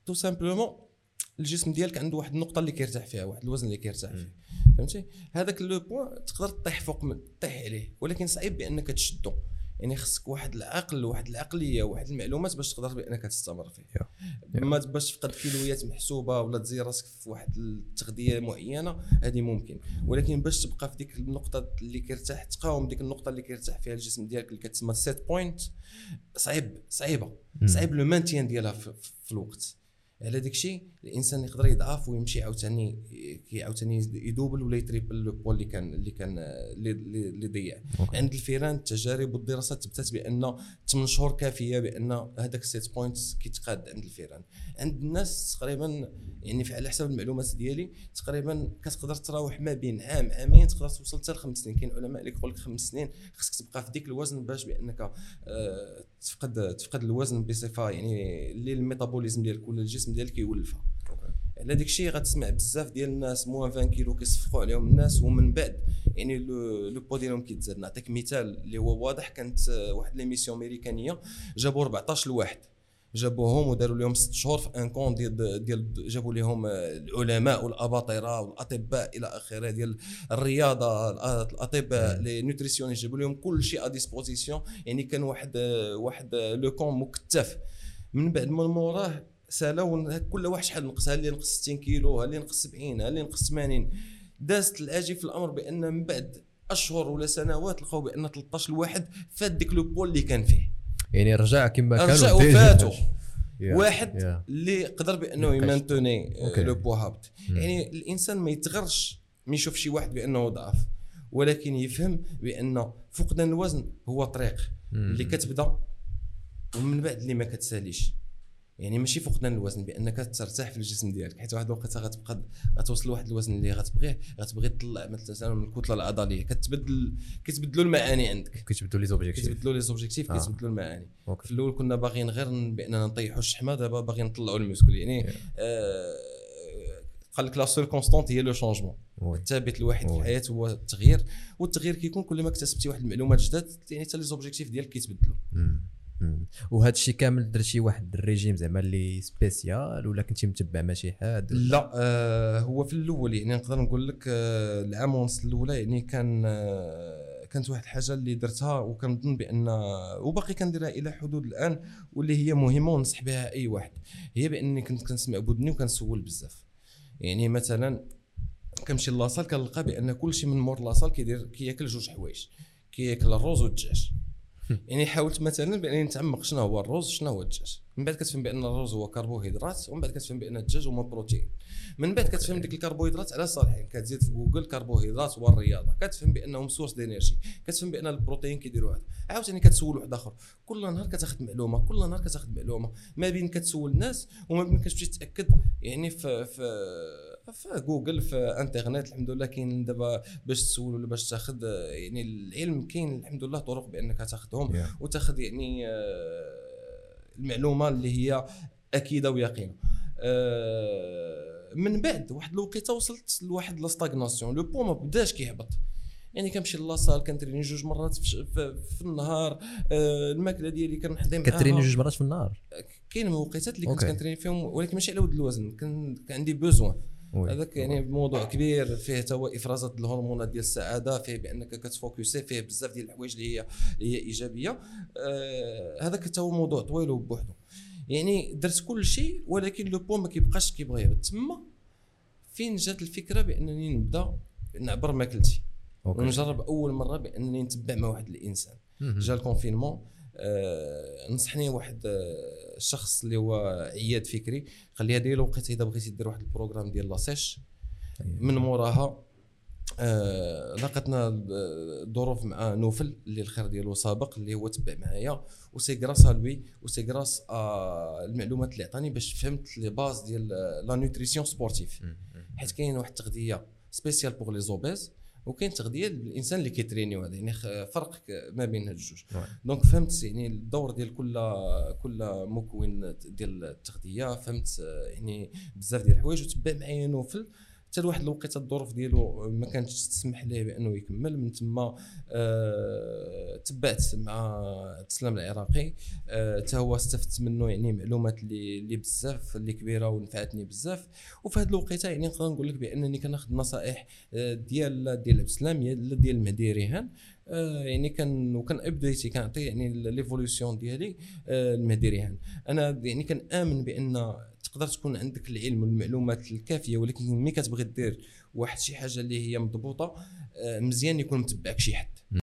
تو سامبلومون الجسم ديالك عنده واحد النقطه اللي كيرتاح فيها، واحد الوزن اللي كيرتاح فيه، فهمتي؟ هذاك لو بوين تقدر تطيح فوق تطيح عليه، ولكن صعيب بانك تشدو. يعني خصك واحد العقل، واحد العقليه، واحد المعلومات باش تقدر بانك تستمر فيه. ما باش تفقد كيلويات محسوبه ولا تزيد راسك في واحد التغذيه معينه، هذه ممكن، ولكن باش تبقى في ديك النقطه اللي كيرتاح، تقاوم ديك النقطه اللي كيرتاح فيها الجسم ديالك اللي كتسمى سيت بوينت، صعيب لو مانتيان ديالها في الوقت. على داك الشيء الانسان يقدر يضعف ويمشي عاوتاني يدوبل ولا يتريبل لو بول اللي ضيع. عند الفيران التجارب والدراسات تثبت بان 8 شهور كافيه بان هذاك السيت بوينتس كيتقاد عند الفيران. عند الناس تقريبا يعني على حسب المعلومات ديالي تقريبا كتقدر تراوح ما بين عام عامين، تقدر توصل حتى ل 5 سنين. كاين علماء اللي يقول لك 5 سنين خصك تبقى في ديك الوزن باش بانك تفقد الوزن بصفه يعني اللي الميتابوليزم ديالك ولا الجسم ديالك يولفها. على داك الشيء غتسمع بزاف ديال الناس موان 20 كيلو كيصفقوا عليهم الناس، ومن بعد يعني لو بو ديالهم كيتزاد. نعطيك مثال اللي هو واضح، كانت واحد ليميسيون امريكانيه جابوا 14 لواحد، جابوهم وداروا لهم 6 شهور في ان كون ديال جابوا لهم العلماء والاباطره والاطباء الى اخره ديال الرياضه، الاطباء لي نوتريسيونيست، جابوا لهم كل شيء ا ديسبوزيسيون. يعني كان واحد لو كون مكتف. من بعد من موراه سالاو كل واحد شحال نقص، اللي نقص 60 كيلو، اللي نقص 70، اللي نقص 80. دازت الاجي في الامر بان من بعد اشهر ولا سنوات لقاو بان 13 لواحد فات ديك لو بول اللي كان فيه، يعني رجع كما كان وفاتوا واحد اللي قدر بانه يمانتوني لو بو هابط. يعني الانسان ما يتغرش ما يشوف شي واحد بانه ضعف، ولكن يفهم بان فقدان الوزن هو طريق اللي كتبدا ومن بعد اللي ما كتساليش. يعني ماشي فقدان الوزن بانك ترتاح في الجسم ديالك، حيت واحد الوقت غتبقى غتوصل لواحد الوزن اللي غتبغي تطلع مثلا من الكتله العضليه، كتبدلوا المعاني عندك، كيتبدلوا لي زوبجيكتيف، كيتبدلوا المعاني. في الاول كنا باغيين غير باننا نطيحوا الشحمه، دابا باغيين نطلعوا المسكل. يعني قال لك لا سول كونستانت هي لو شونجمون. الثابت الوحيد في الحياه هو التغيير، والتغيير كيكون كل ما اكتسبتي واحد المعلومات جداد، يعني حتى لي زوبجيكتيف ديالك كيتبدلوا. وهذا الشيء كامل درتي واحد الريجيم زعما اللي سبيسيال ولا كنتي متبع مع شي حد؟ لا هو في الاول يعني نقدر نقول لك العام ونص الاولى يعني كانت واحد الحاجه اللي درتها وكنظن بان وباقي كنديرها الى حدود الان، واللي هي مهمه وننصح بها اي واحد. هي باني كنت كنسمع بودني وكنسول بزاف. يعني مثلا كنمشي لاصال كنلقى بان كل شيء من مور لاصال كياكل جوج حوايج، كياكل الرز والدجاج. يعني حاولت مثلا بانني نتعمق شنو هو الرز شنو هو الدجاج. من بعد كتفهم بان الرز هو كربوهيدرات، ومن بعد كتفهم بان الدجاج هو بروتين. من بعد كتفهم ديك الكربوهيدرات على صالحين، كتزيد في جوجل كربوهيدرات والرياضه، كتفهم بانهم سورس دينيرجي، كتفهم بان البروتين كيديروا هذا. عاوتاني كتسول واحد اخر، كل نهار كتاخذ معلومه، ما بين كتسول الناس وما بين كتمشي تاكد. يعني في جوجل في انترنت الحمد لله كاين دابا باش تسول ولا باش تاخذ، يعني العلم كاين الحمد لله طرق بانك تاخذهم وتاخذ يعني المعلومه اللي هي اكيده ويقينه. من بعد واحد الوقيته وصلت لواحد لاستاغناسيون، لو بو ما بداش كيهبط. يعني كنمشي لاصال كنتريني 2 مرات في النهار. الماكله ديالي كنحضي معاها. كتريني 2 مرات في النهار؟ كاين وقيتات اللي كنت كنتريني فيهم، ولكن ماشي على ود الوزن، كان عندي بوزوان. هذاك يعني موضوع كبير فيه حتى هو افرازات الهرمونات ديال السعاده، فيه بانك كتفوكسي فيه بزاف ديال الحوايج اللي هي ايجابيه. هذاك حتى هو موضوع طويل وبوحدو. يعني درت كل شيء، ولكن لو بو ما كيبقاش كيبغي يهبط. تما فين جات الفكره بانني نبدا نعبر ماكلتي ونجرب اول مره بانني نتبع مع واحد الانسان. جا الكونفينمون، نصحني واحد الشخص اللي هو عياد فكري، قال لي هذه الوقت اذا بغيتي دير واحد البروغرام ديال لاسيش. من موراها لقيتنا الظروف مع نوفل اللي الخير ديالو سابق، اللي هو تبع معايا، وسي غراس لوي وسي غراس المعلومات اللي عطاني باش فهمت لي باز ديال لا نوتريسيون سبورتيف. حيت كاين واحد التغذيه سبيسيال بوغ لي زوبيز، وكاين تغذيه للانسان اللي كيترينيو. هذا يعني فرق ما بين هاد الجوج. دونك فهمت يعني الدور ديال كل مكون ديال التغذيه، فهمت يعني بزاف ديال الحوايج. وتبع معايا نوفل حتى لواحد الوقيته الظروف ديالو ما كانتش تسمح ليه بانه يكمل. من تما تبعت مع تسلم العراقي، حتى هو استفدت منه يعني معلومات اللي بزاف اللي كبيره ونفعتني بزاف. وفي هذه الوقيته يعني نقدر نقول لك بانني كناخذ نصائح ديال عبد السلام ديال المهدي ريهان. يعني كان ابديتي كنعطي يعني ليفولوسيون ديالي المهدي ريهان. انا يعني كنامن بان تقدر تكون عندك العلم والمعلومات الكافيه، ولكن ملي كتبغي دير واحد شي حاجه اللي هي مضبوطه مزيان يكون متبعك شي حد.